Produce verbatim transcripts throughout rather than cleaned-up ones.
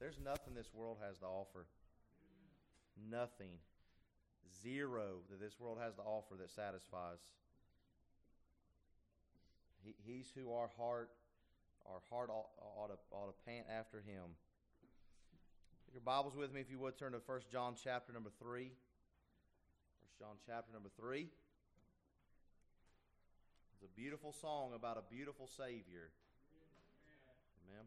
There's nothing this world has to offer. Nothing. Zero that this world has to offer that satisfies. He, he's who our heart, our heart ought, ought, to, ought to pant after him. Take your Bibles with me, if you would, turn to First John chapter number three. First John chapter number three. It's a beautiful song about a beautiful Savior. Amen.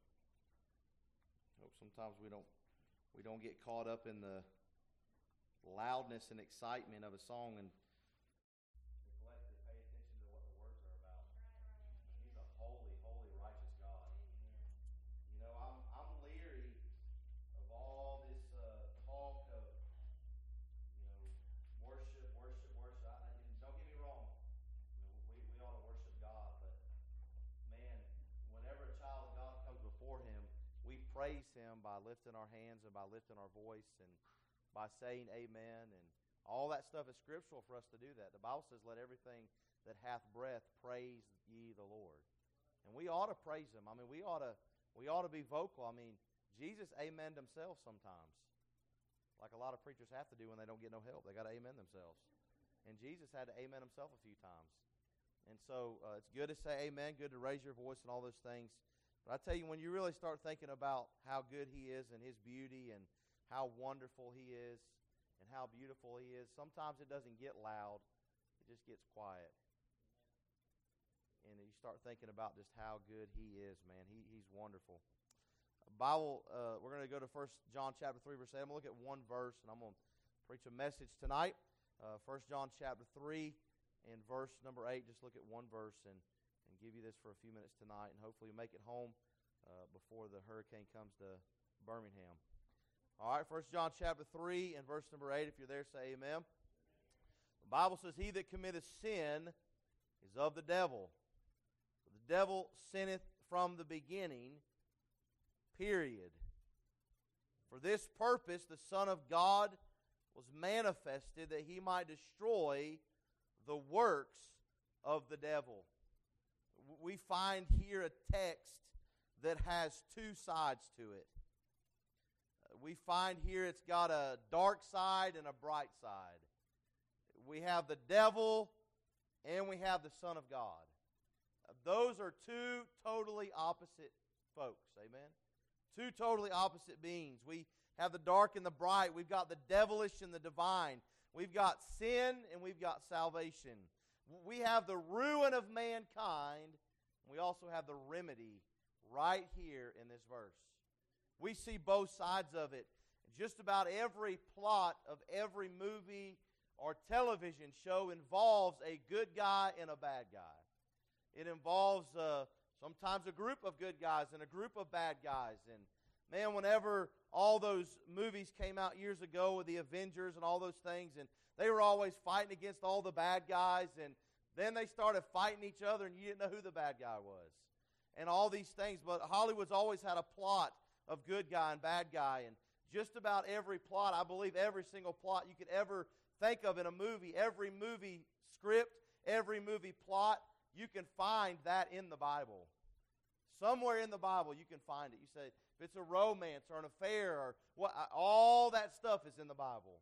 I hope sometimes we don't we don't get caught up in the loudness and excitement of a song and neglect to pay attention to what the words are about. He's a holy, holy, righteous God. You know, I'm I'm leery of all this uh, talk of, you know, worship, worship, worship. I, and don't get me wrong. You know, we, we ought to worship God, but man, whenever a child of God comes before him, we praise him by lifting our hands and by lifting our voice and by saying amen, and all that stuff is scriptural for us to do that. The Bible says, let everything that hath breath praise ye the Lord. And we ought to praise him. I mean, we ought to we ought to be vocal. I mean, Jesus amened himself sometimes, like a lot of preachers have to do when they don't get no help. They got to amen themselves. And Jesus had to amen himself a few times. And so uh, it's good to say amen, good to raise your voice and all those things. But I tell you, when you really start thinking about how good he is and his beauty and how wonderful he is and how beautiful he is, sometimes it doesn't get loud. It just gets quiet. And you start thinking about just how good he is, man. He, he's wonderful. Bible, uh, we're going to go to First John chapter three, verse eight. I'm going to look at one verse, and I'm going to preach a message tonight. Uh, First John chapter three and verse number eight. Just look at one verse and, and give you this for a few minutes tonight, and hopefully you make it home uh, before the hurricane comes to Birmingham. All right, First John chapter three and verse number eight. If you're there, say amen. The Bible says, he that committeth sin is of the devil. For the devil sinneth from the beginning, period. For this purpose the Son of God was manifested, that he might destroy the works of the devil. We find here a text that has two sides to it. We find here it's got a dark side and a bright side. We have the devil and we have the Son of God. Those are two totally opposite folks. Amen? Two totally opposite beings. We have the dark and the bright. We've got the devilish and the divine. We've got sin and we've got salvation. We have the ruin of mankind, and we also have the remedy right here in this verse. We see both sides of it. Just about every plot of every movie or television show involves a good guy and a bad guy. It involves uh, sometimes a group of good guys and a group of bad guys. And man, whenever all those movies came out years ago with the Avengers and all those things, and they were always fighting against all the bad guys, and then they started fighting each other, and you didn't know who the bad guy was. And all these things, but Hollywood's always had a plot of good guy and bad guy, and just about every plot, I believe every single plot you could ever think of in a movie, every movie script, every movie plot, you can find that in the Bible. Somewhere in the Bible you can find it. You say, if it's a romance or an affair or what, all that stuff is in the Bible.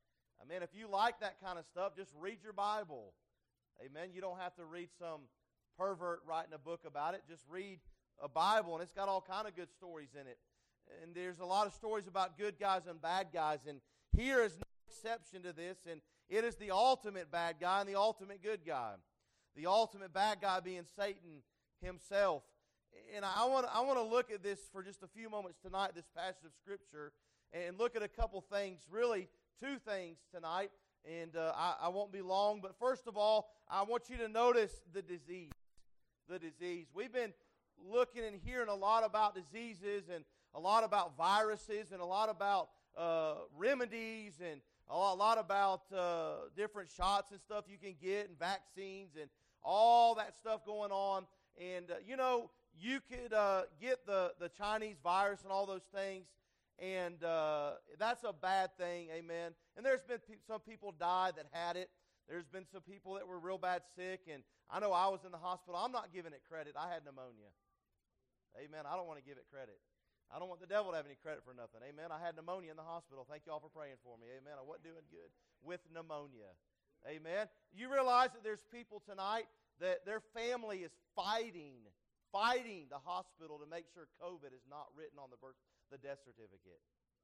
I mean, if you like that kind of stuff, just read your Bible. Amen. You don't have to read some pervert writing a book about it. Just read a Bible, and it's got all kind of good stories in it. And there's a lot of stories about good guys and bad guys, and here is no exception to this, and it is the ultimate bad guy and the ultimate good guy. The ultimate bad guy being Satan himself. And I want to I want to look at this for just a few moments tonight, this passage of Scripture, and look at a couple things, really two things tonight, and uh, I, I won't be long, but first of all, I want you to notice the disease. The disease. We've been looking and hearing a lot about diseases and a lot about viruses and a lot about uh, remedies and a lot, a lot about uh, different shots and stuff you can get and vaccines and all that stuff going on. And, uh, you know, you could uh, get the, the Chinese virus and all those things, and uh, that's a bad thing, amen. And there's been pe- some people died that had it. There's been some people that were real bad sick, and I know I was in the hospital. I'm not giving it credit. I had pneumonia. Amen. I don't want to give it credit. I don't want the devil to have any credit for nothing. Amen. I had pneumonia in the hospital. Thank you all for praying for me. Amen. I wasn't doing good with pneumonia. Amen. You realize that there's people tonight that their family is fighting, fighting the hospital to make sure COVID is not written on the birth, the death certificate.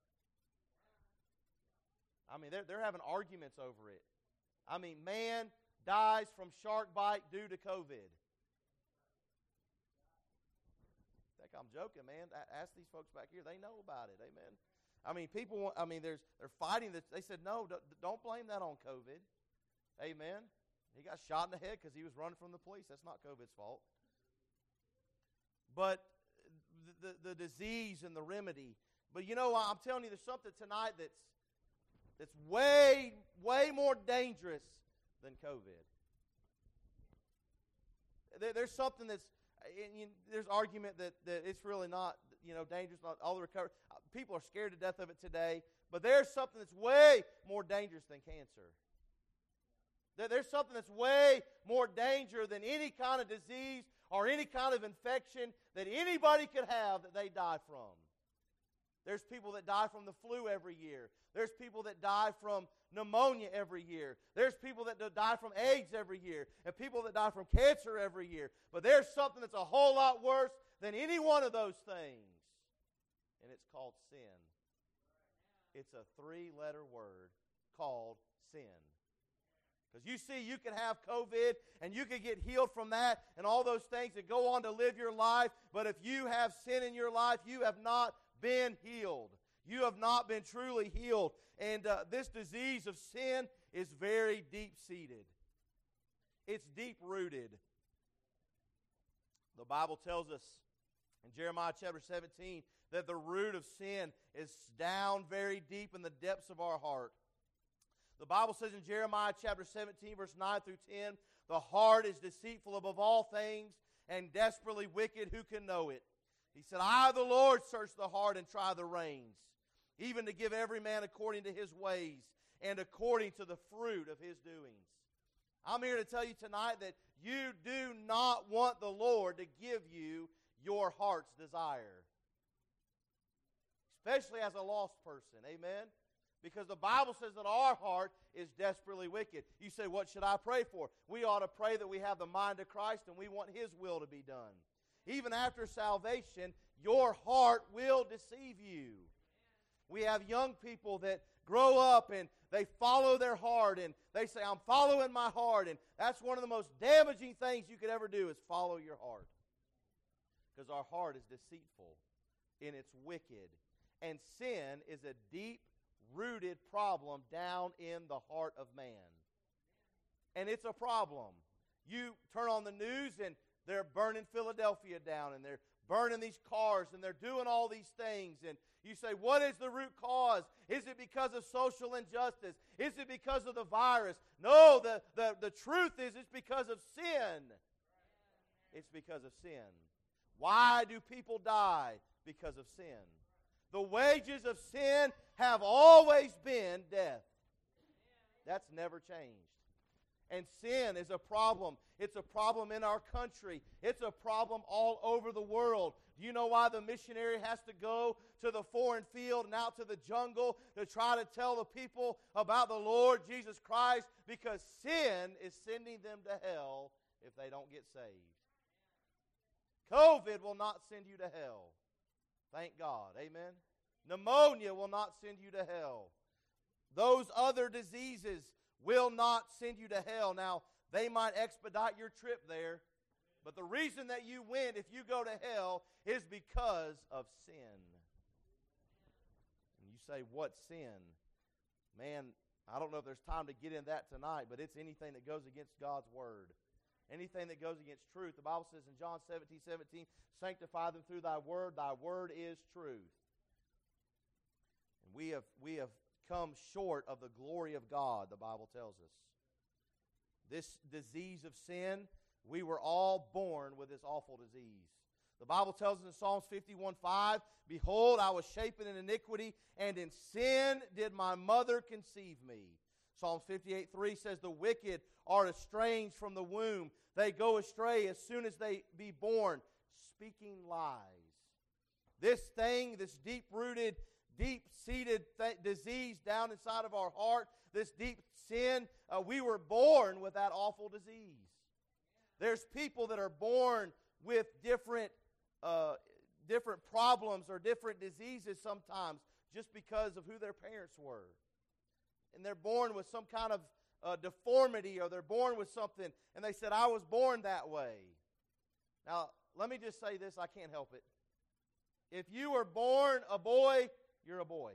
I mean, they're, they're having arguments over it. I mean, man dies from shark bite due to COVID. I think I'm joking, man. Ask these folks back here. They know about it. Amen. I mean, people want, I mean, there's they're fighting this. They said, no, don't blame that on COVID. Amen. He got shot in the head because he was running from the police. That's not COVID's fault. But the, the, the disease and the remedy. But you know, I'm telling you, there's something tonight that's that's way, way more dangerous than COVID. There, there's something that's, you know, there's argument that, that it's really not, you know, dangerous. Not all the recovery. People are scared to death of it today. But there's something that's way more dangerous than cancer. There, there's something that's way more dangerous than any kind of disease or any kind of infection that anybody could have that they die from. There's people that die from the flu every year. There's people that die from pneumonia every year. There's people that die from AIDS every year. And people that die from cancer every year. But there's something that's a whole lot worse than any one of those things. And it's called sin. It's a three-letter word called sin. Because you see, you can have COVID and you can get healed from that and all those things and go on to live your life. But if you have sin in your life, you have not been healed. You have not been truly healed. And uh, this disease of sin is very deep-seated. It's deep-rooted. The Bible tells us in Jeremiah chapter seventeen that the root of sin is down very deep in the depths of our heart. The Bible says in Jeremiah chapter seventeen, verse nine through ten, the heart is deceitful above all things and desperately wicked. Who can know it? He said, I, the Lord, search the heart and try the reins, even to give every man according to his ways and according to the fruit of his doings. I'm here to tell you tonight that you do not want the Lord to give you your heart's desire. Especially as a lost person. Amen? Because the Bible says that our heart is desperately wicked. You say, what should I pray for? We ought to pray that we have the mind of Christ and we want His will to be done. Even after salvation, your heart will deceive you. We have young people that grow up and they follow their heart and they say, I'm following my heart. And that's one of the most damaging things you could ever do is follow your heart. Because our heart is deceitful and it's wicked. And sin is a deep-rooted problem down in the heart of man. And it's a problem. You turn on the news and they're burning Philadelphia down and they're burning these cars and they're doing all these things. And you say, what is the root cause? Is it because of social injustice? Is it because of the virus? No, the, the, the truth is it's because of sin. It's because of sin. Why do people die? Because of sin. The wages of sin have always been death. That's never changed. And sin is a problem. It's a problem in our country. It's a problem all over the world. Do you know why the missionary has to go to the foreign field and out to the jungle to try to tell the people about the Lord Jesus Christ? Because sin is sending them to hell if they don't get saved. COVID will not send you to hell. Thank God. Amen. Pneumonia will not send you to hell. Those other diseases will not send you to hell. Now, they might expedite your trip there, but the reason that you win if you go to hell is because of sin. And you say, what sin? Man, I don't know if there's time to get in that tonight, but it's anything that goes against God's Word. Anything that goes against truth. The Bible says in John seventeen seventeen, sanctify them through thy word. Thy word is truth. And we have, we have come short of the glory of God, the Bible tells us. This disease of sin, we were all born with this awful disease. The Bible tells us in Psalms fifty-one five, behold, I was shapen in iniquity, and in sin did my mother conceive me. Psalms fifty-eight three says, the wicked are estranged from the womb. They go astray as soon as they be born, speaking lies. This thing, this deep-rooted, deep-seated th- disease down inside of our heart, this deep sin, uh, we were born with that awful disease. There's people that are born with different, uh, different problems or different diseases sometimes just because of who their parents were. And they're born with some kind of uh, deformity, or they're born with something, and they said, I was born that way. Now, let me just say this, I can't help it. If you were born a boy, you're a boy.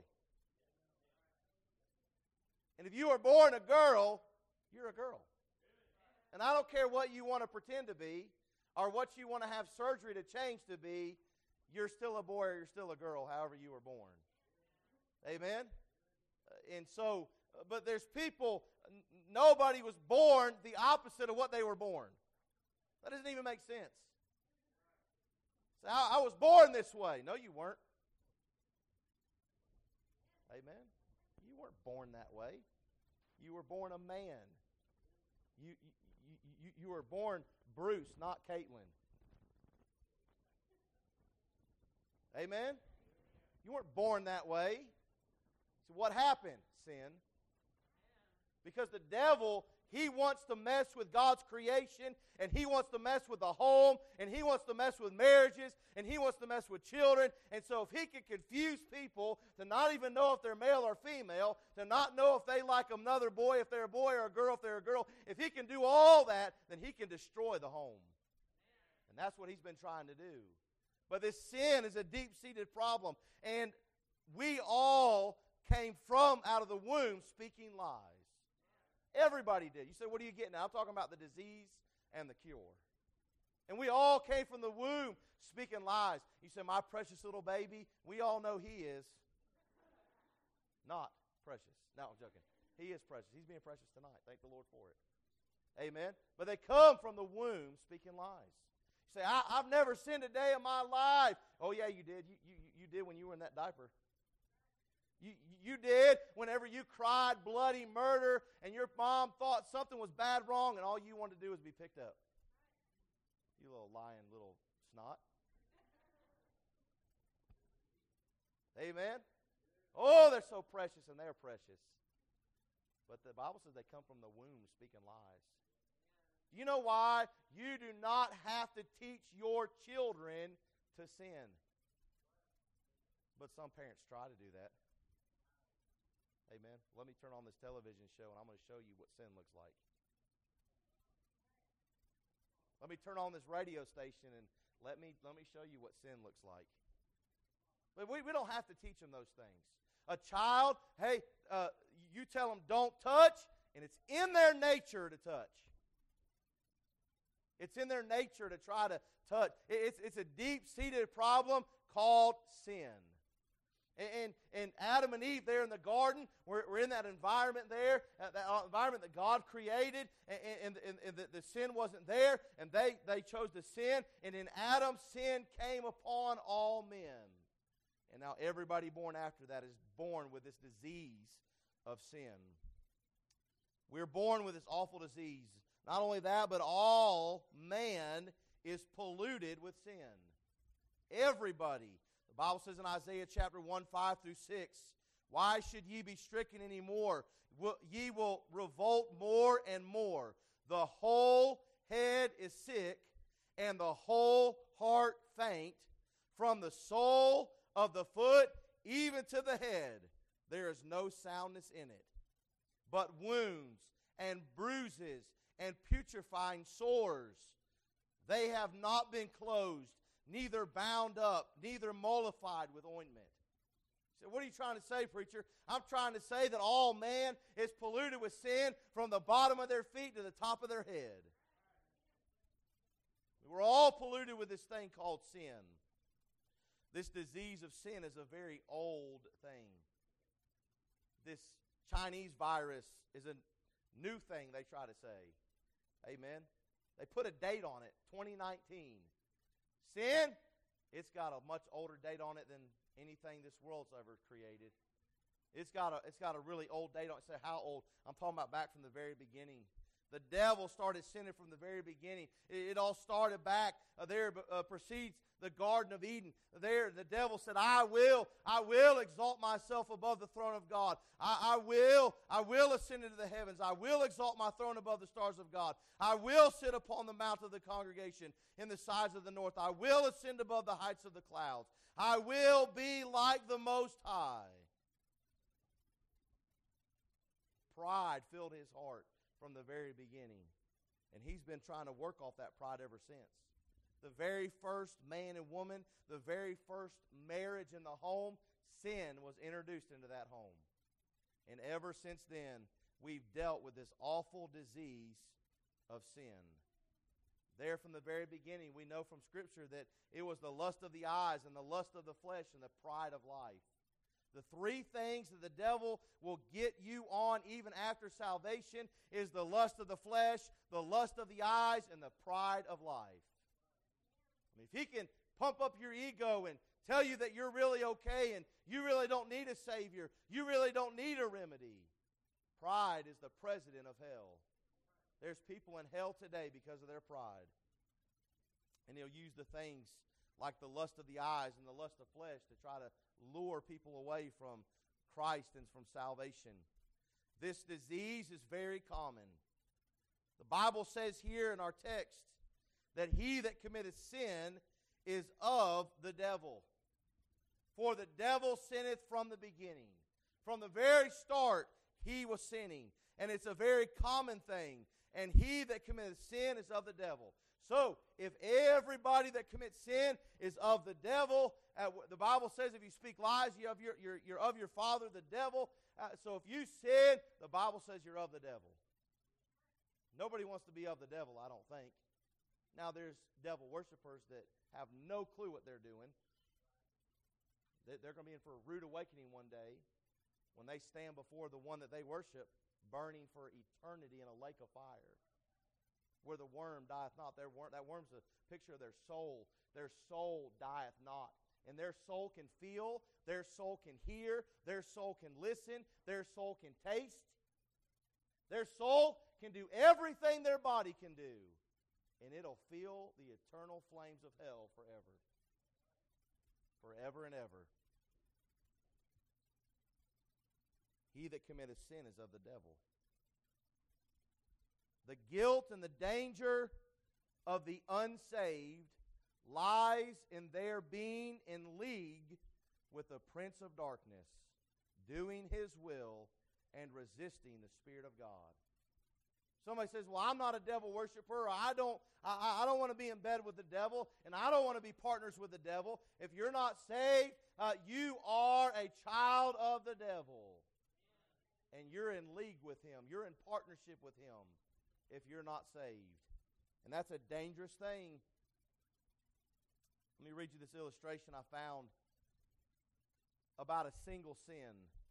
And if you were born a girl, you're a girl. And I don't care what you want to pretend to be, or what you want to have surgery to change to be, you're still a boy or you're still a girl, however you were born. Amen? And so, but there's people, nobody was born the opposite of what they were born. That doesn't even make sense. So I, I was born this way. No, you weren't. Amen? You weren't born that way. You were born a man. You, you, you, you were born Bruce, not Caitlin. Amen? You weren't born that way. So what happened? Sin. Because the devil, he wants to mess with God's creation, and he wants to mess with the home, and he wants to mess with marriages, and he wants to mess with children. And so if he can confuse people to not even know if they're male or female, to not know if they like another boy, if they're a boy, or a girl, if they're a girl, if he can do all that, then he can destroy the home. And that's what he's been trying to do. But this sin is a deep-seated problem, and we all came from out of the womb speaking lies. Everybody did. You say, what are you getting at? I'm talking about the disease and the cure. And we all came from the womb speaking lies. You say, my precious little baby, we all know he is not precious. No, I'm joking. He is precious. He's being precious tonight. Thank the Lord for it. Amen. But they come from the womb speaking lies. You say, I, I've never sinned a day in my life. Oh, yeah, you did. You, you, you did when you were in that diaper. You, you did whenever you cried bloody murder and your mom thought something was bad wrong and all you wanted to do was be picked up. You little lying little snot. Amen? Oh, they're so precious, and they're precious. But the Bible says they come from the womb speaking lies. Do you know why? You do not have to teach your children to sin. But some parents try to do that. Amen. Let me turn on this television show, and I'm going to show you what sin looks like. Let me turn on this radio station, and let me let me show you what sin looks like. But we, we don't have to teach them those things. A child, hey, uh, you tell them don't touch, and it's in their nature to touch. It's in their nature to try to touch. It's, it's a deep-seated problem called sin. And, and Adam and Eve there in the garden, we're, we're in that environment there, that environment that God created, and, and, and, and the, the sin wasn't there, and they, they chose to sin. And in Adam, sin came upon all men. And now everybody born after that is born with this disease of sin. We're born with this awful disease. Not only that, but all man is polluted with sin. Everybody. The Bible says in Isaiah chapter one, five through six, why should ye be stricken any more? Ye will revolt more and more. The whole head is sick, and the whole heart faint. From the sole of the foot even to the head, there is no soundness in it, but wounds and bruises and putrefying sores. They have not been closed, neither bound up, neither mollified with ointment. So what are you trying to say, preacher? I'm trying to say that all man is polluted with sin from the bottom of their feet to the top of their head. We're all polluted with this thing called sin. This disease of sin is a very old thing. This Chinese virus is a new thing they try to say. Amen. They put a date on it, twenty nineteen. Sin, it's got a much older date on it than anything this world's ever created. It's got a it's got a really old date on it. Say how old? I'm talking about back from the very beginning. The devil started sinning from the very beginning. It, it all started back uh, there, uh, precedes the Garden of Eden. There, the devil said, I will, I will exalt myself above the throne of God. I, I will, I will ascend into the heavens. I will exalt my throne above the stars of God. I will sit upon the mount of the congregation in the sides of the north. I will ascend above the heights of the clouds. I will be like the Most High. Pride filled his heart from the very beginning. And he's been trying to work off that pride ever since. The very first man and woman, the very first marriage in the home, sin was introduced into that home. And ever since then, we've dealt with this awful disease of sin. There from the very beginning, we know from Scripture that it was the lust of the eyes and the lust of the flesh and the pride of life. The three things that the devil will get you on even after salvation is the lust of the flesh, the lust of the eyes, and the pride of life. I mean, if he can pump up your ego and tell you that you're really okay and you really don't need a Savior, you really don't need a remedy, pride is the president of hell. There's people in hell today because of their pride. And he'll use the things like the lust of the eyes and the lust of flesh to try to lure people away from Christ and from salvation. This disease is very common. The Bible says here in our text that he that committeth sin is of the devil. For the devil sinneth from the beginning. From the very start, he was sinning. And it's a very common thing. And he that committeth sin is of the devil. So, if everybody that commits sin is of the devil, uh, the Bible says if you speak lies, you're of your, you're, you're of your father, the devil. Uh, so if you sin, the Bible says you're of the devil. Nobody wants to be of the devil, I don't think. Now, there's devil worshipers that have no clue what they're doing. They're going to be in for a rude awakening one day when they stand before the one that they worship, burning for eternity in a lake of fire, where the worm dieth not. Their worm, that worm's a picture of their soul. Their soul dieth not. And their soul can feel, their soul can hear, their soul can listen, their soul can taste. Their soul can do everything their body can do. And it'll feel the eternal flames of hell forever. Forever and ever. He that committeth sin is of the devil. The guilt and the danger of the unsaved lies in their being in league with the prince of darkness, doing his will and resisting the Spirit of God. Somebody says, well, I'm not a devil worshiper, or I don't, I, I don't want to be in bed with the devil, and I don't want to be partners with the devil. If you're not saved, uh, you are a child of the devil. And you're in league with him. You're in partnership with him if you're not saved. And that's a dangerous thing. Let me read you this illustration I found about a single sin.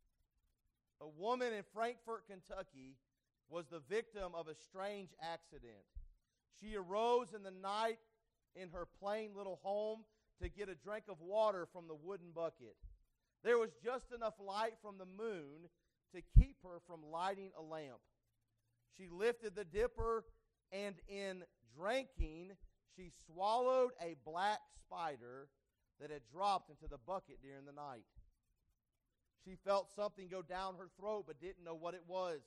A woman in Frankfort, Kentucky, was the victim of a strange accident. She arose in the night in her plain little home to get a drink of water from the wooden bucket. There was just enough light from the moon to keep her from lighting a lamp. She lifted the dipper, and in drinking, she swallowed a black spider that had dropped into the bucket during the night. She felt something go down her throat but didn't know what it was.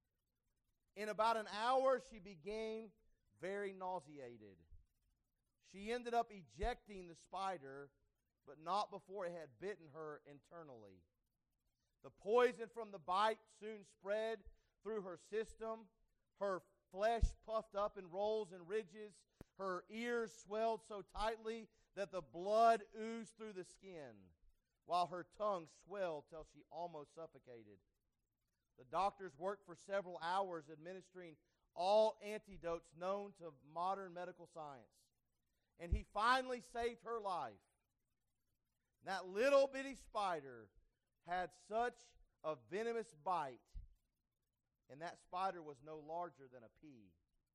In about an hour, she became very nauseated. She ended up ejecting the spider, but not before it had bitten her internally. The poison from the bite soon spread through her system. Her flesh puffed up in rolls and ridges. Her ears swelled so tightly that the blood oozed through the skin, while her tongue swelled till she almost suffocated. The doctors worked for several hours administering all antidotes known to modern medical science. And he finally saved her life. That little bitty spider had such a venomous bite, and that spider was no larger than a pea,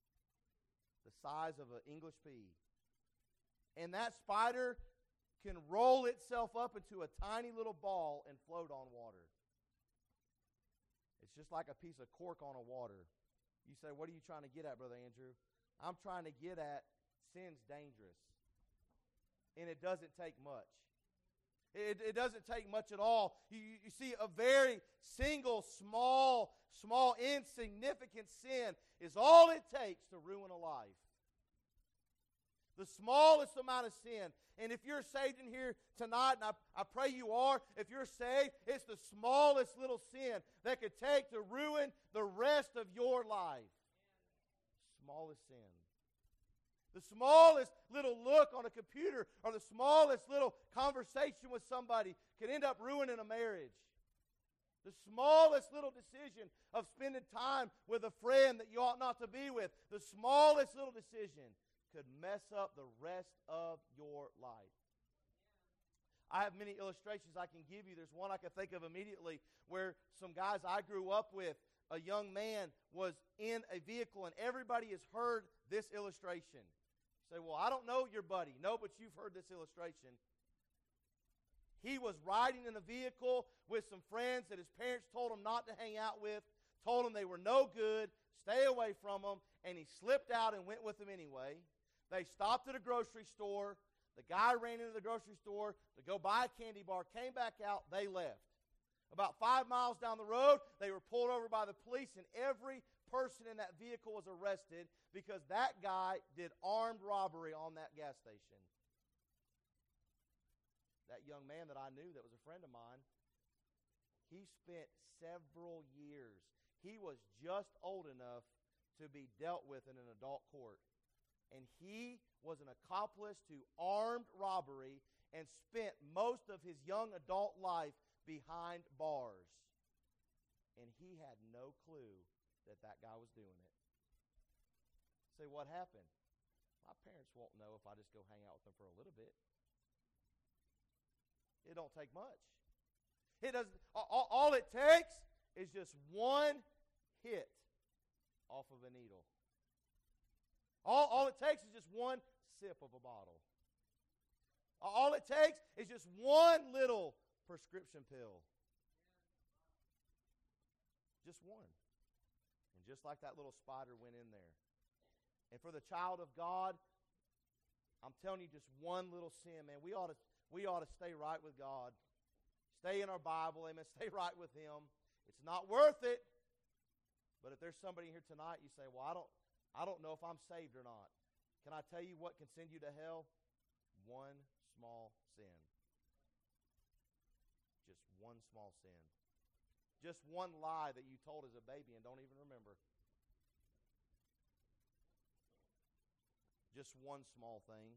the size of an English pea. And that spider can roll itself up into a tiny little ball and float on water. It's just like a piece of cork on a water. You say, what are you trying to get at, Brother Andrew? I'm trying to get at sin's dangerous. And it doesn't take much. It, it doesn't take much at all. You, you see, a very single, small, small, insignificant sin is all it takes to ruin a life. The smallest amount of sin. And if you're saved in here tonight, and I, I pray you are, if you're saved, it's the smallest little sin that could take to ruin the rest of your life. Smallest sin. The smallest little look on a computer or the smallest little conversation with somebody could end up ruining a marriage. The smallest little decision of spending time with a friend that you ought not to be with, the smallest little decision could mess up the rest of your life. I have many illustrations I can give you. There's one I can think of immediately where some guys I grew up with, a young man was in a vehicle, and everybody has heard this illustration. You say, well, I don't know your buddy. No, but you've heard this illustration. He was riding in a vehicle with some friends that his parents told him not to hang out with, told him they were no good, stay away from them, and he slipped out and went with them anyway. They stopped at a grocery store. The guy ran into the grocery store to go buy a candy bar, came back out, they left. About five miles down the road, they were pulled over by the police, and every person in that vehicle was arrested because that guy did armed robbery on that gas station. That young man that I knew that was a friend of mine, he spent several years. He was just old enough to be dealt with in an adult court. And he was an accomplice to armed robbery and spent most of his young adult life behind bars. And he had no clue that that guy was doing it. Say, what happened? My parents won't know if I just go hang out with them for a little bit. It don't take much. It doesn't. All, all it takes is just one hit off of a needle. All, all it takes is just one sip of a bottle. All it takes is just one little prescription pill. Just one. And just like that little spider went in there. And for the child of God, I'm telling you, just one little sin, man, we ought to we ought to stay right with God. Stay in our Bible, amen. Stay right with Him. It's not worth it. But if there's somebody here tonight, you say, well, I don't I don't know if I'm saved or not. Can I tell you what can send you to hell? One small sin. Just one small sin. Just one lie that you told as a baby and don't even remember. Just one small thing.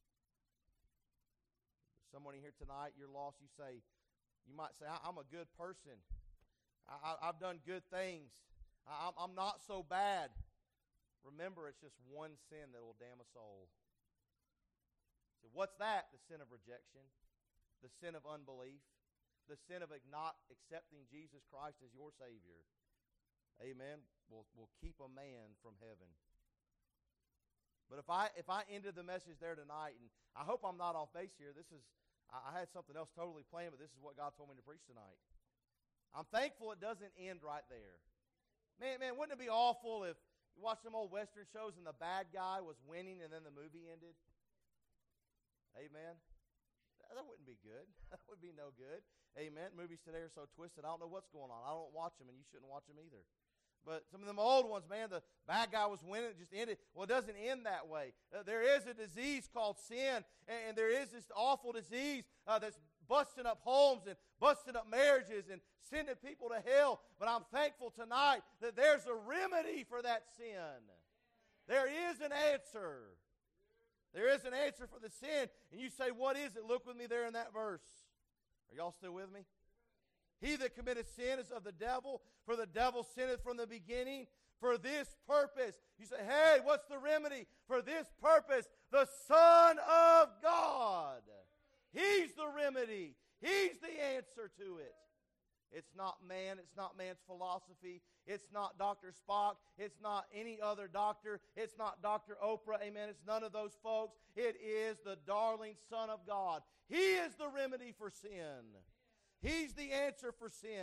Somebody here tonight, you're lost, you say, you might say, I'm a good person. I, I've done good things. I, I'm not so bad. Remember, it's just one sin that will damn a soul. So what's that? The sin of rejection, the sin of unbelief, the sin of not accepting Jesus Christ as your Savior. Amen. Will will keep a man from heaven. But if I if I ended the message there tonight, and I hope I'm not off base here. This is I, I had something else totally planned, but this is what God told me to preach tonight. I'm thankful it doesn't end right there. Man, man, wouldn't it be awful if you watch some old Western shows and the bad guy was winning and then the movie ended? Amen. That wouldn't be good. That would be no good. Amen. Movies today are so twisted. I don't know what's going on. I don't watch them, and you shouldn't watch them either. But some of them old ones, man, the bad guy was winning. It just ended. Well, it doesn't end that way. Uh, there is a disease called sin, and, and there is this awful disease uh, that's busting up homes and busting up marriages and sending people to hell. But I'm thankful tonight that there's a remedy for that sin. There is an answer. There is an answer for the sin. And you say, what is it? Look with me there in that verse. Are y'all still with me? He that committeth sin is of the devil, for the devil sinneth from the beginning. For this purpose, you say, hey, what's the remedy? For this purpose, the Son of God. He's the remedy. He's the answer to it. It's not man. It's not man's philosophy. It's not Doctor Spock. It's not any other doctor. It's not Doctor Oprah. Amen. It's none of those folks. It is the darling Son of God. He is the remedy for sin. He's the answer for sin.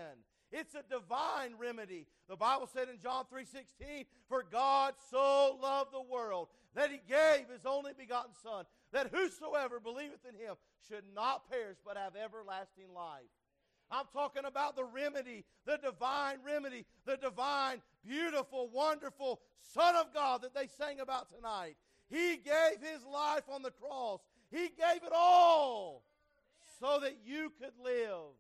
It's a divine remedy. The Bible said in John three sixteen, "For God so loved the world that He gave His only begotten Son, that whosoever believeth in Him should not perish but have everlasting life." I'm talking about the remedy, the divine remedy, the divine, beautiful, wonderful Son of God that they sang about tonight. He gave His life on the cross. He gave it all so that you could live.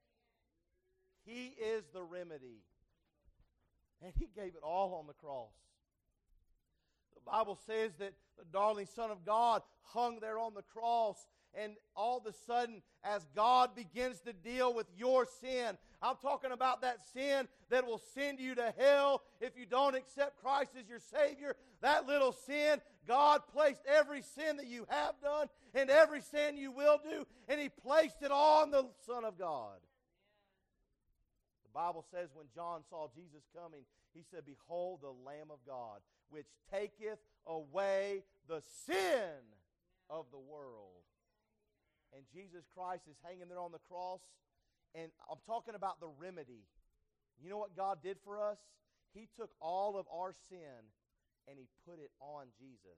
He is the remedy. And He gave it all on the cross. The Bible says that the darling Son of God hung there on the cross, and all of a sudden, as God begins to deal with your sin, I'm talking about that sin that will send you to hell if you don't accept Christ as your Savior. That little sin, God placed every sin that you have done and every sin you will do, and He placed it on the Son of God. The Bible says when John saw Jesus coming, he said, "Behold the Lamb of God, which taketh away the sin of the world." And Jesus Christ is hanging there on the cross, and I'm talking about the remedy. You know what God did for us? He took all of our sin and He put it on Jesus.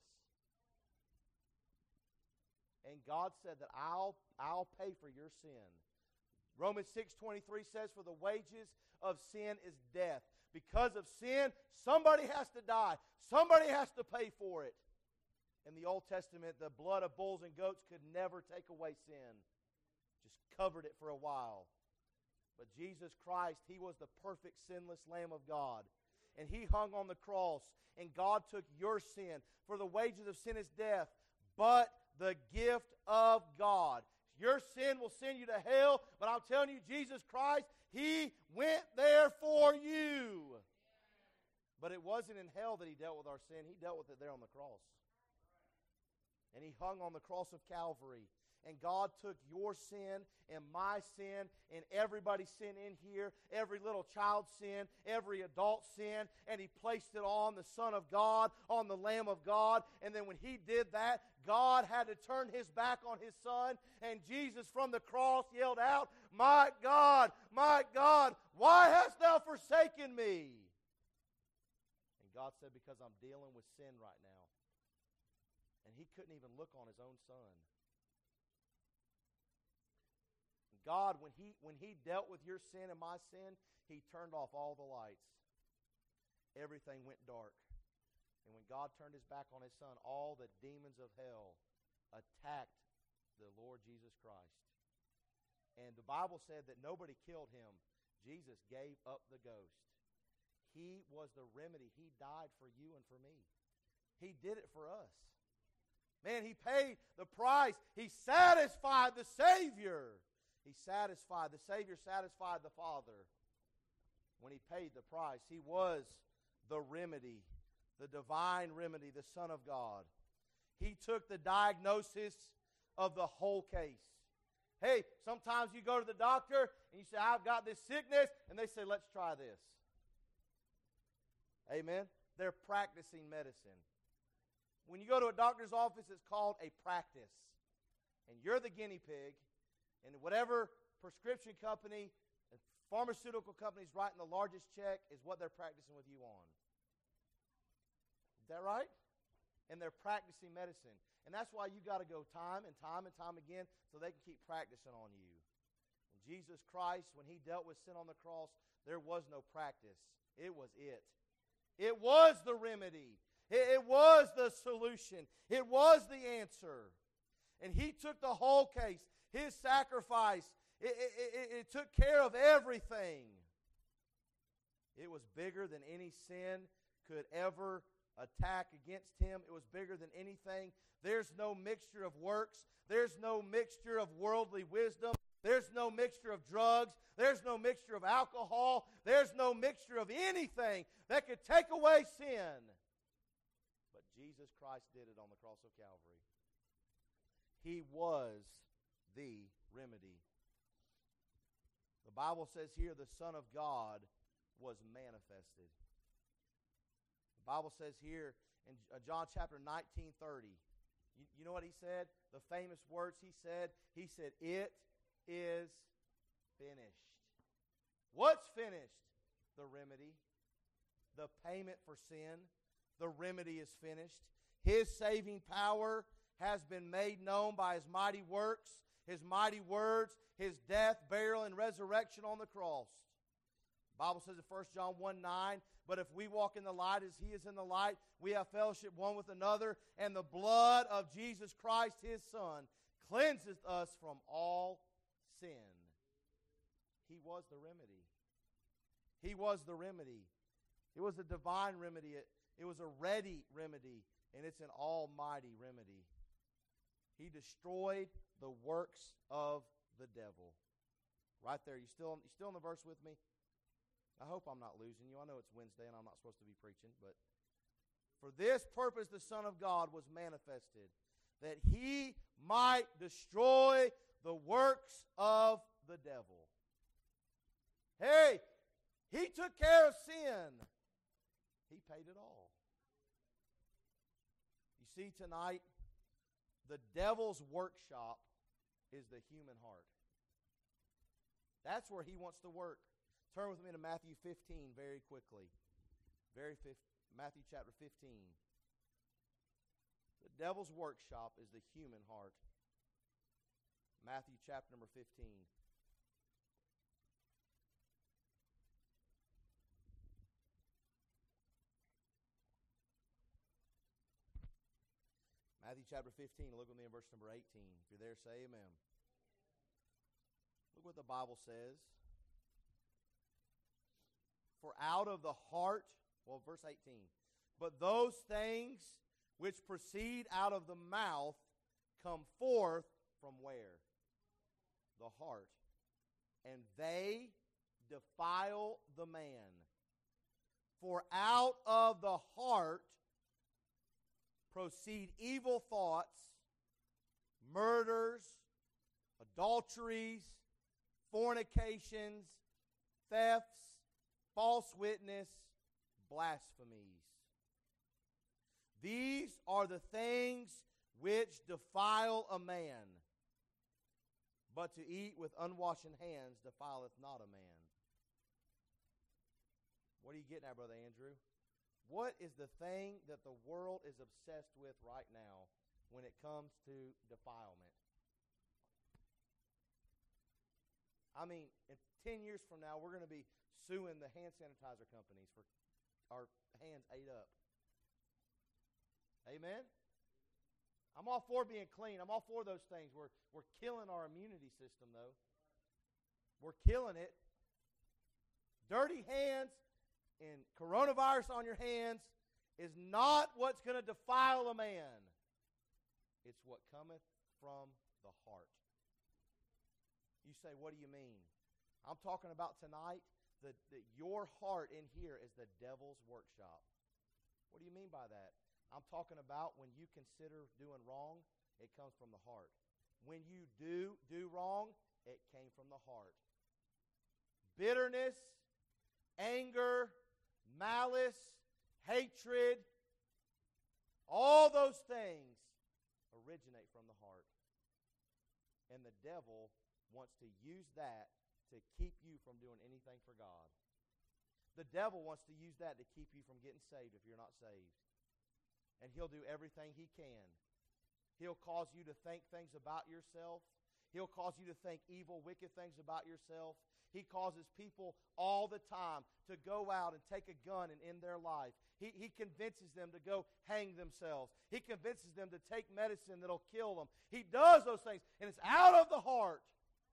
And God said that I'll, I'll pay for your sin. Romans six twenty-three says, "For the wages of sin is death." Because of sin, somebody has to die. Somebody has to pay for it. In the Old Testament, the blood of bulls and goats could never take away sin. Just covered it for a while. But Jesus Christ, He was the perfect sinless Lamb of God. And He hung on the cross. And God took your sin. For the wages of sin is death, but the gift of God. Your sin will send you to hell, but I'm telling you, Jesus Christ, He went there for you. But it wasn't in hell that He dealt with our sin. He dealt with it there on the cross. And He hung on the cross of Calvary. And God took your sin and my sin and everybody's sin in here, every little child's sin, every adult sin, and He placed it on the Son of God, on the Lamb of God. And then when He did that, God had to turn His back on His Son, and Jesus from the cross yelled out, "My God, my God, why hast Thou forsaken me?" And God said, "Because I'm dealing with sin right now." And He couldn't even look on His own Son. God, when he, when he dealt with your sin and my sin, He turned off all the lights. Everything went dark. And when God turned His back on His Son, all the demons of hell attacked the Lord Jesus Christ. And the Bible said that nobody killed Him. Jesus gave up the ghost. He was the remedy. He died for you and for me. He did it for us. Man, He paid the price. He satisfied the Savior. He satisfied, the Savior satisfied the Father when He paid the price. He was the remedy, the divine remedy, the Son of God. He took the diagnosis of the whole case. Hey, sometimes you go to the doctor and you say, "I've got this sickness," and they say, "Let's try this." Amen? They're practicing medicine. When you go to a doctor's office, it's called a practice. And you're the guinea pig. And whatever prescription company, pharmaceutical companies writing the largest check is what they're practicing with you on. Is that right? And they're practicing medicine. And that's why you got to go time and time and time again so they can keep practicing on you. And Jesus Christ, when He dealt with sin on the cross, there was no practice. It was it. It was the remedy. It, it was the solution. It was the answer. And He took the whole case. His sacrifice, it, it, it, it took care of everything. It was bigger than any sin could ever attack against Him. It was bigger than anything. There's no mixture of works. There's no mixture of worldly wisdom. There's no mixture of drugs. There's no mixture of alcohol. There's no mixture of anything that could take away sin. But Jesus Christ did it on the cross of Calvary. He was the remedy. The Bible says here the Son of God was manifested. The Bible says here in John chapter nineteen thirty, you, you know what He said? The famous words He said? He said, "It is finished." What's finished? The remedy. The payment for sin. The remedy is finished. His saving power has been made known by His mighty works, His mighty words, His death, burial, and resurrection on the cross. The Bible says in First John one nine, but if we walk in the light as He is in the light, we have fellowship one with another, and the blood of Jesus Christ, His Son, cleanseth us from all sin. He was the remedy. He was the remedy. It was a divine remedy. It, it was a ready remedy, and it's an almighty remedy. He destroyed the works of the devil. Right there. You still, you still in the verse with me? I hope I'm not losing you. I know it's Wednesday and I'm not supposed to be preaching, but for this purpose the Son of God was manifested, that He might destroy the works of the devil. Hey, He took care of sin. He paid it all. You see, tonight, the devil's workshop is the human heart. That's where he wants to work. Turn with me to Matthew fifteen very quickly. Very fif- Matthew chapter fifteen. The devil's workshop is the human heart. Matthew chapter number fifteen. Matthew chapter fifteen, look with me in verse number eighteen. If you're there, say amen. Look what the Bible says. For out of the heart, well, verse eighteen, but those things which proceed out of the mouth come forth from where? The heart. And they defile the man. For out of the heart proceed evil thoughts, murders, adulteries, fornications, thefts, false witness, blasphemies. These are the things which defile a man, but to eat with unwashen hands defileth not a man. What are you getting at, Brother Andrew? What is the thing that the world is obsessed with right now when it comes to defilement? I mean, in ten years from now, we're going to be suing the hand sanitizer companies for our hands ate up. Amen? I'm all for being clean. I'm all for those things. We're, we're killing our immunity system, though. We're killing it. Dirty hands and coronavirus on your hands is not what's going to defile a man. It's what cometh from the heart. You say, what do you mean? I'm talking about tonight that, that your heart in here is the devil's workshop. What do you mean by that? I'm talking about when you consider doing wrong, it comes from the heart. When you do do wrong, it came from the heart. Bitterness, anger, malice, hatred, all those things originate from the heart. And the devil wants to use that to keep you from doing anything for God. The devil wants to use that to keep you from getting saved if you're not saved. And he'll do everything he can. He'll cause you to think things about yourself. He'll cause you to think evil, wicked things about yourself. He causes people all the time to go out and take a gun and end their life. He, he convinces them to go hang themselves. He convinces them to take medicine that'll kill them. He does those things, and it's out of the heart.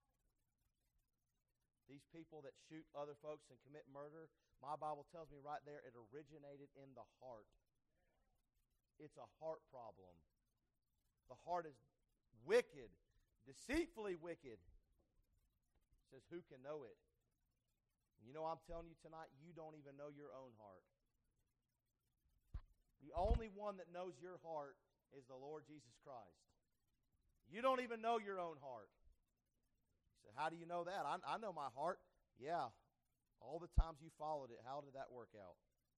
These people that shoot other folks and commit murder, my Bible tells me right there it originated in the heart. It's a heart problem. The heart is wicked, deceitfully wicked. It says, who can know it? And you know, I'm telling you tonight, you don't even know your own heart. The only one that knows your heart is the Lord Jesus Christ. You don't even know your own heart. You say, how do you know that? I, I know my heart. Yeah, all the times you followed it, how did that work out?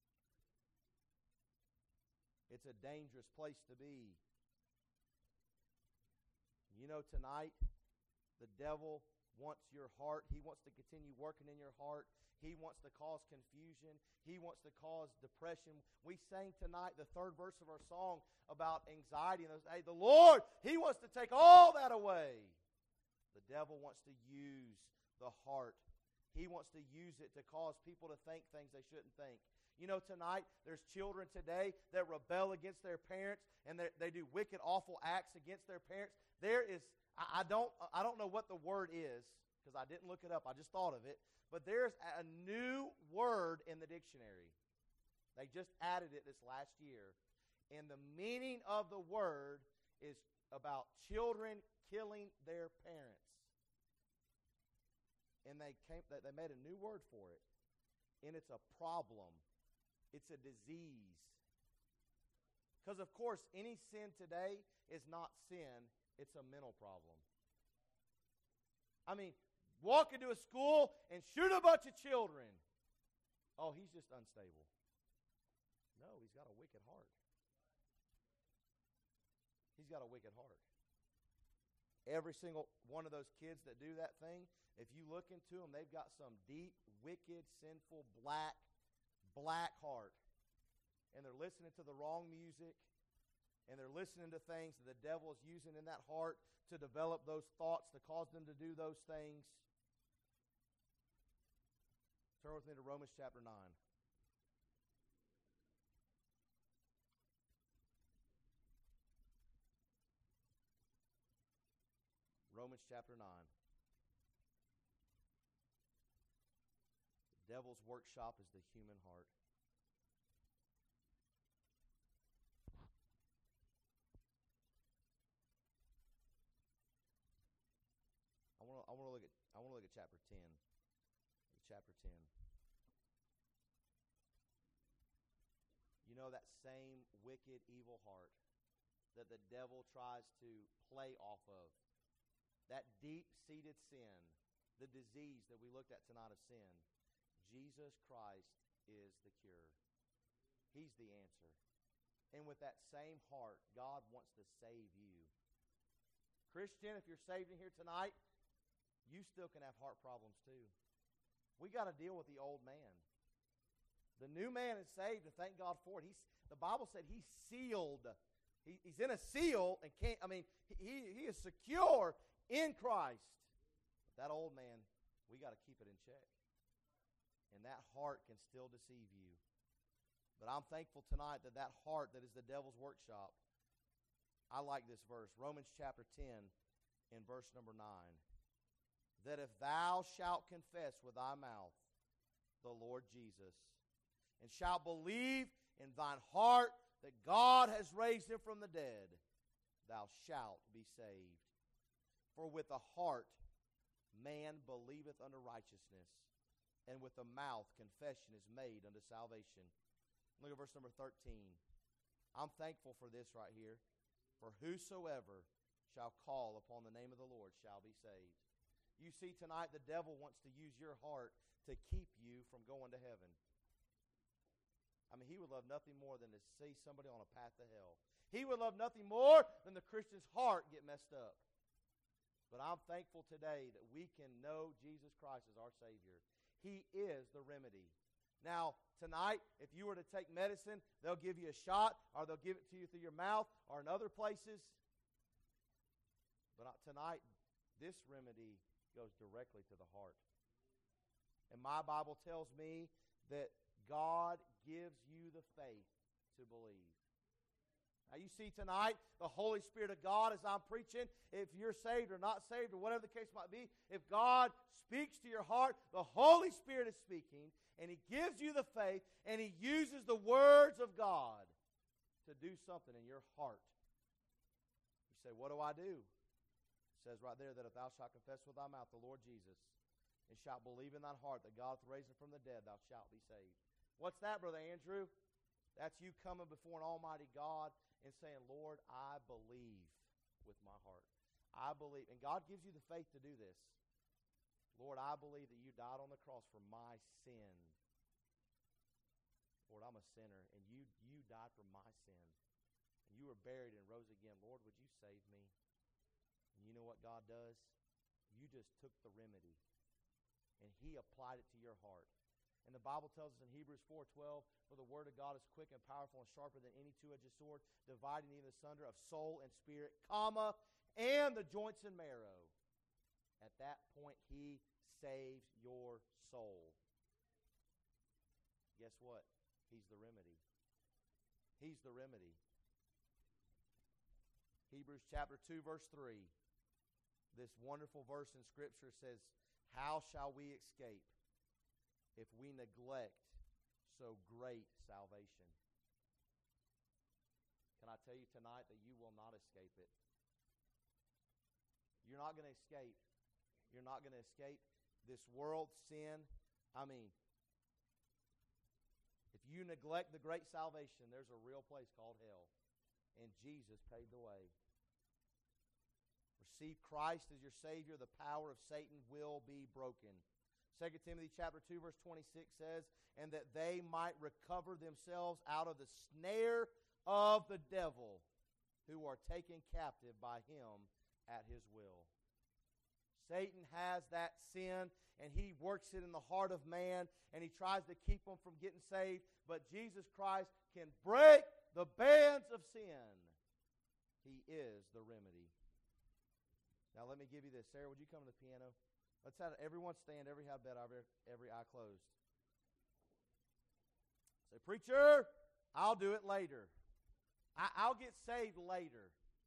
It's a dangerous place to be. You know, tonight, the devil wants your heart. He wants to continue working in your heart. He wants to cause confusion. He wants to cause depression. We sang tonight the third verse of our song about anxiety. And hey, the Lord, He wants to take all that away. The devil wants to use the heart. He wants to use it to cause people to think things they shouldn't think. You know, tonight, there's children today that rebel against their parents, and they do wicked, awful acts against their parents. There is, I don't, I don't know what the word is, because I didn't look it up. I just thought of it. But there's a new word in the dictionary. They just added it this last year. And the meaning of the word is about children killing their parents. And they came, they made a new word for it. And it's a problem. It's a disease. Because, of course, any sin today is not sin. It's a mental problem. I mean, walk into a school and shoot a bunch of children. Oh, he's just unstable. No, he's got a wicked heart. He's got a wicked heart. Every single one of those kids that do that thing, if you look into them, they've got some deep, wicked, sinful, black, black heart. And they're listening to the wrong music, and they're listening to things that the devil is using in that heart to develop those thoughts, to cause them to do those things. Turn with me to Romans chapter nine. Romans chapter nine. The devil's workshop is the human heart. I want to I want to look at I want to look at chapter ten. Chapter ten. You know that same wicked, evil heart that the devil tries to play off of. That deep-seated sin, the disease that we looked at tonight of sin, Jesus Christ is the cure. He's the answer. And with that same heart, God wants to save you. Christian, if you're saved in here tonight, you still can have heart problems too. We got to deal with the old man. The new man is saved, and thank God for it. He's, the Bible said he's sealed. He, he's in a seal and can't, I mean, he, he is secure in Christ. But that old man, we got to keep it in check. And that heart can still deceive you. But I'm thankful tonight that that heart that is the devil's workshop, I like this verse, Romans chapter ten in verse number nine. That if thou shalt confess with thy mouth the Lord Jesus, and shalt believe in thine heart that God has raised him from the dead, thou shalt be saved. For with the heart man believeth unto righteousness, and with the mouth confession is made unto salvation. Look at verse number thirteen. I'm thankful for this right here. For whosoever shall call upon the name of the Lord shall be saved. You see, tonight the devil wants to use your heart to keep you from going to heaven. I mean, he would love nothing more than to see somebody on a path to hell. He would love nothing more than the Christian's heart get messed up. But I'm thankful today that we can know Jesus Christ as our Savior. He is the remedy. Now, tonight, if you were to take medicine, they'll give you a shot, or they'll give it to you through your mouth, or in other places. But tonight, this remedy goes directly to the heart. And my Bible tells me that God gives you the faith to believe. Now you see tonight, the Holy Spirit of God as I'm preaching, if you're saved or not saved or whatever the case might be, if God speaks to your heart, the Holy Spirit is speaking, and He gives you the faith, and He uses the words of God to do something in your heart. You say, what do I do? It says right there that if thou shalt confess with thy mouth the Lord Jesus, and shalt believe in thine heart that God hath raised him from the dead, thou shalt be saved. What's that, Brother Andrew? That's you coming before an almighty God and saying, Lord, I believe with my heart. I believe. And God gives you the faith to do this. Lord, I believe that you died on the cross for my sin. Lord, I'm a sinner, and you, you died for my sin. And you were buried and rose again. Lord, would you save me? And you know what God does? You just took the remedy, and He applied it to your heart. And the Bible tells us in Hebrews four twelve, for the word of God is quick and powerful and sharper than any two-edged sword, dividing even asunder of soul and spirit, comma, and the joints and marrow. At that point, He saves your soul. Guess what? He's the remedy. He's the remedy. Hebrews chapter two, verse three. This wonderful verse in Scripture says, how shall we escape if we neglect so great salvation? Can I tell you tonight that you will not escape it? You're not going to escape. You're not going to escape this world, sin. I mean, if you neglect the great salvation, there's a real place called hell. And Jesus paid the way. Receive Christ as your Savior, the power of Satan will be broken. Second Timothy chapter two, verse twenty-six says, and that they might recover themselves out of the snare of the devil, who are taken captive by him at his will. Satan has that sin, and he works it in the heart of man, and he tries to keep them from getting saved. But Jesus Christ can break the bands of sin. He is the remedy. Now let me give you this. Sarah, would you come to the piano? Let's have everyone stand, every head bowed, every, every eye closed. Say, preacher, I'll do it later. I, I'll get saved later.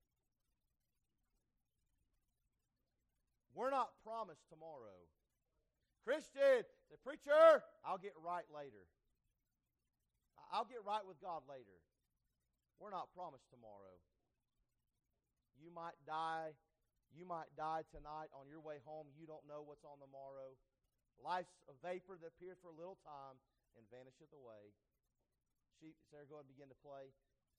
We're not promised tomorrow. Christian, say, preacher, I'll get right later. I'll get right with God later. We're not promised tomorrow. You might die. You might die tonight on your way home. You don't know what's on the morrow. Life's a vapor that appears for a little time and vanisheth away. Sheep, Sarah, go ahead and begin to play.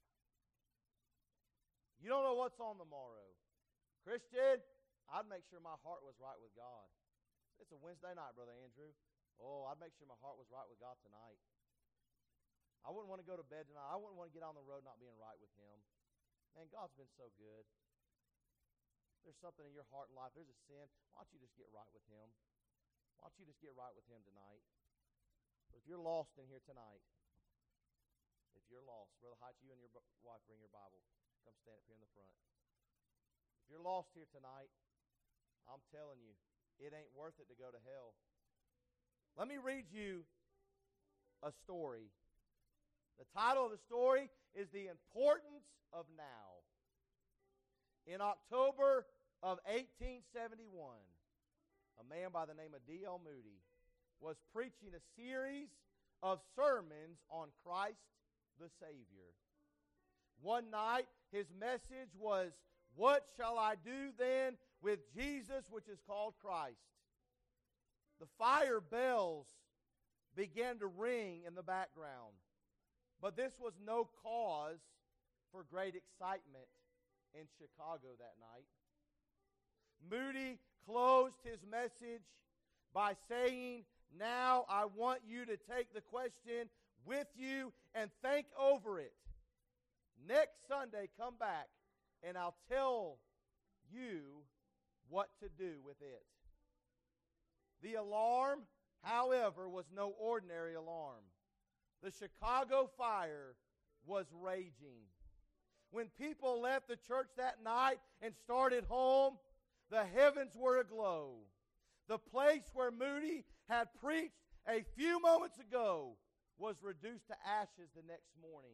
You don't know what's on the morrow. Christian, I'd make sure my heart was right with God. It's a Wednesday night, Brother Andrew. Oh, I'd make sure my heart was right with God tonight. I wouldn't want to go to bed tonight. I wouldn't want to get on the road not being right with Him. Man, God's been so good. If there's something in your heart and life, there's a sin, why don't you just get right with Him? Why don't you just get right with Him tonight? But if you're lost in here tonight, if you're lost, Brother Height, you and your wife bring your Bible. Come stand up here in the front. If you're lost here tonight, I'm telling you, it ain't worth it to go to hell. Let me read you a story. The title of the story is The Importance of Now. In October of eighteen seventy-one, a man by the name of D L Moody was preaching a series of sermons on Christ the Savior. One night, his message was, what shall I do then with Jesus, which is called Christ? The fire bells began to ring in the background. But this was no cause for great excitement in Chicago that night. Moody closed his message by saying, now I want you to take the question with you and think over it. Next Sunday, come back and I'll tell you what to do with it. The alarm, however, was no ordinary alarm. The Chicago fire was raging. When people left the church that night and started home, the heavens were aglow. The place where Moody had preached a few moments ago was reduced to ashes the next morning.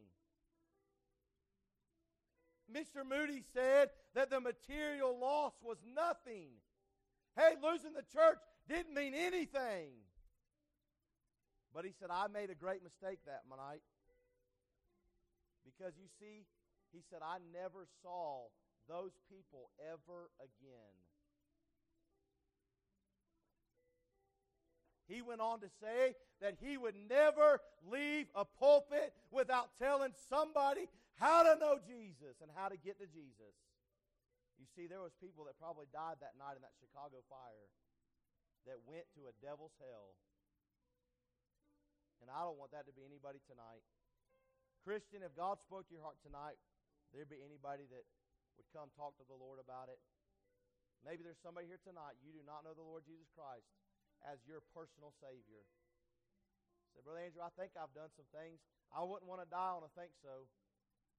Mister Moody said that the material loss was nothing. Hey, losing the church didn't mean anything. But he said, I made a great mistake that night. Because you see, he said, I never saw those people ever again. He went on to say that he would never leave a pulpit without telling somebody how to know Jesus and how to get to Jesus. You see, there was people that probably died that night in that Chicago fire that went to a devil's hell. And I don't want that to be anybody tonight. Christian, if God spoke to your heart tonight, there'd be anybody that would come talk to the Lord about it. Maybe there's somebody here tonight, you do not know the Lord Jesus Christ as your personal Savior. Say, Brother Andrew, I think I've done some things. I wouldn't want to die on a think so.